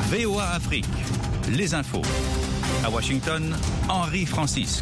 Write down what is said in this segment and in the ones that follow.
VOA Afrique, les infos. À Washington, Henri Francisque.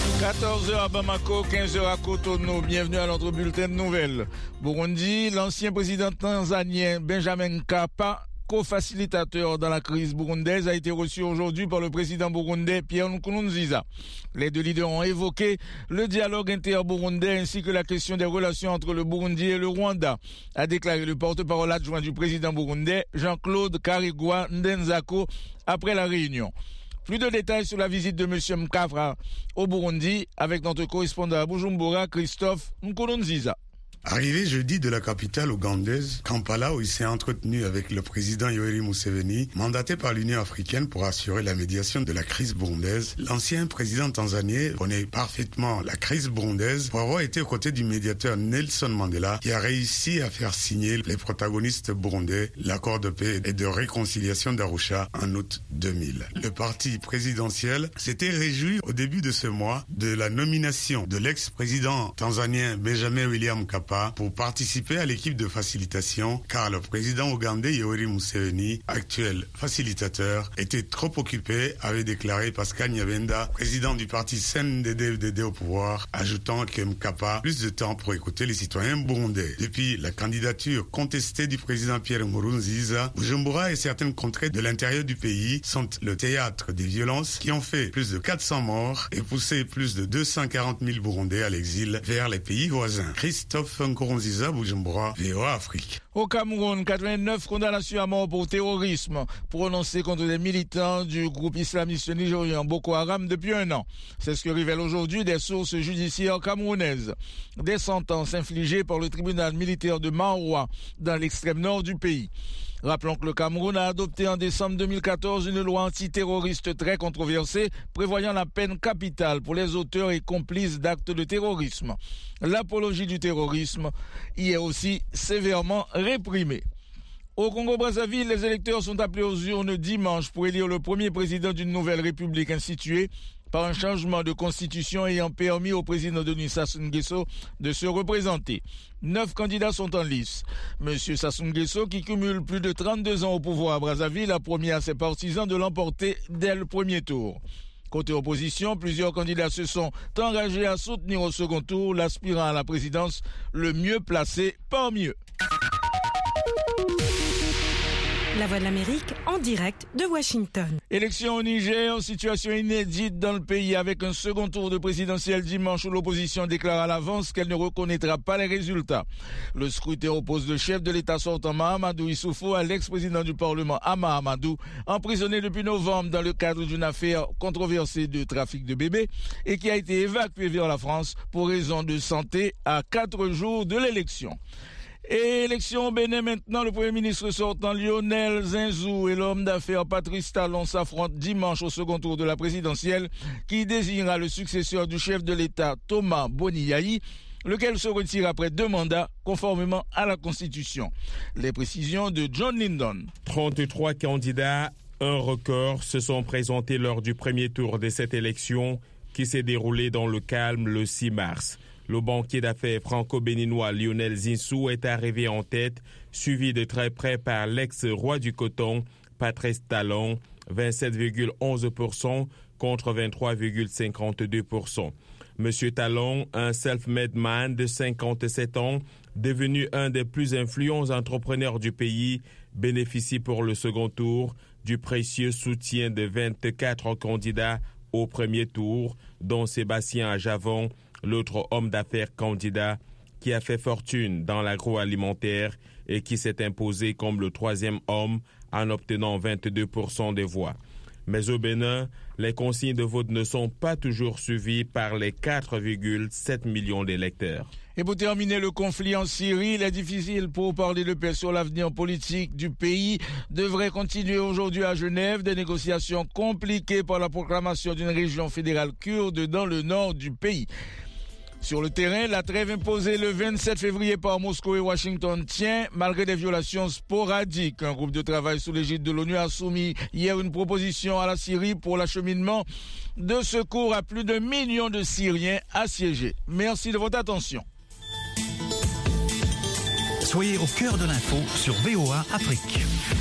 14h à Bamako, 15h à Cotonou. Bienvenue à notre bulletin de nouvelles. Burundi, l'ancien président tanzanien Benjamin Mkapa, co-facilitateur dans la crise burundaise, a été reçu aujourd'hui par le président burundais Pierre Nkurunziza. Les deux leaders ont évoqué le dialogue inter-burundais ainsi que la question des relations entre le Burundi et le Rwanda, a déclaré le porte-parole adjoint du président burundais Jean-Claude Karigwa Ndenzako après la réunion. Plus de détails sur la visite de M. Mkapa au Burundi avec notre correspondant à Bujumbura, Christophe Nkurunziza. Arrivé jeudi de la capitale ougandaise, Kampala, où il s'est entretenu avec le président Yoweri Museveni, mandaté par l'Union africaine pour assurer la médiation de la crise burundaise, l'ancien président tanzanien connaît parfaitement la crise burundaise pour avoir été aux côtés du médiateur Nelson Mandela, qui a réussi à faire signer les protagonistes burundais l'accord de paix et de réconciliation d'Arusha en août 2000. Le parti présidentiel s'était réjoui au début de ce mois de la nomination de l'ex-président tanzanien Benjamin William Mkapa pour participer à l'équipe de facilitation, car le président ougandais Yoweri Museveni, actuel facilitateur, était trop occupé, avait déclaré Pascal Nyabenda, président du parti CNDD-FDD au pouvoir, ajoutant que Mkapa a plus de temps pour écouter les citoyens burundais. Depuis la candidature contestée du président Pierre Nkurunziza, Bujumbura et certaines contrées de l'intérieur du pays sont le théâtre des violences qui ont fait plus de 400 morts et poussé plus de 240 000 Burundais à l'exil vers les pays voisins. Christophe Nkurunziza, Bujumbura, VOA Afrique. Au Cameroun, 89 condamnations à mort pour terrorisme prononcées contre des militants du groupe islamiste nigérien Boko Haram depuis un an. C'est ce que révèlent aujourd'hui des sources judiciaires camerounaises. Des sentences infligées par le tribunal militaire de Maroua dans l'extrême nord du pays. Rappelons que le Cameroun a adopté en décembre 2014 une loi antiterroriste très controversée prévoyant la peine capitale pour les auteurs et complices d'actes de terrorisme. L'apologie du terrorisme y est aussi sévèrement réprimée. Au Congo-Brazzaville, les électeurs sont appelés aux urnes dimanche pour élire le premier président d'une nouvelle république instituée par un changement de constitution ayant permis au président Denis Sassou Nguesso de se représenter. 9 candidats sont en lice. Monsieur Sassou Nguesso, qui cumule plus de 32 ans au pouvoir à Brazzaville, a promis à ses partisans de l'emporter dès le premier tour. Côté opposition, plusieurs candidats se sont engagés à soutenir au second tour l'aspirant à la présidence le mieux placé parmi eux. La Voix de l'Amérique en direct de Washington. Élection au Niger, situation inédite dans le pays avec un second tour de présidentiel dimanche où l'opposition déclare à l'avance qu'elle ne reconnaîtra pas les résultats. Le scrutin oppose le chef de l'État sortant Mahamadou Issoufou à l'ex-président du Parlement Hama Amadou, emprisonné depuis novembre dans le cadre d'une affaire controversée de trafic de bébés et qui a été évacué vers la France pour raison de santé à 4 jours de l'élection. Et élection au Bénin maintenant, le Premier ministre sortant Lionel Zinsou et l'homme d'affaires Patrice Talon s'affrontent dimanche au second tour de la présidentielle qui désignera le successeur du chef de l'État Thomas Boniyahi, lequel se retire après 2 mandats conformément à la Constitution. Les précisions de John Lyndon. 33 candidats, un record, se sont présentés lors du premier tour de cette élection qui s'est déroulée dans le calme le 6 mars. Le banquier d'affaires franco-béninois Lionel Zinsou est arrivé en tête, suivi de très près par l'ex-roi du coton, Patrice Talon, 27,11% contre 23,52%. Monsieur Talon, un self-made man de 57 ans, devenu un des plus influents entrepreneurs du pays, bénéficie pour le second tour du précieux soutien de 24 candidats au premier tour, dont Sébastien Ajavon, l'autre homme d'affaires candidat qui a fait fortune dans l'agroalimentaire et qui s'est imposé comme le 3e homme en obtenant 22% des voix. Mais au Bénin, les consignes de vote ne sont pas toujours suivies par les 4,7 millions d'électeurs. Et pour terminer, le conflit en Syrie, il est difficile pour parler de paix sur l'avenir politique du pays. Devrait continuer aujourd'hui à Genève des négociations compliquées par la proclamation d'une région fédérale kurde dans le nord du pays. Sur le terrain, la trêve imposée le 27 février par Moscou et Washington tient malgré des violations sporadiques. Un groupe de travail sous l'égide de l'ONU a soumis hier une proposition à la Syrie pour l'acheminement de secours à plus d'1 million de Syriens assiégés. Merci de votre attention. Soyez au cœur de l'info sur VOA Afrique.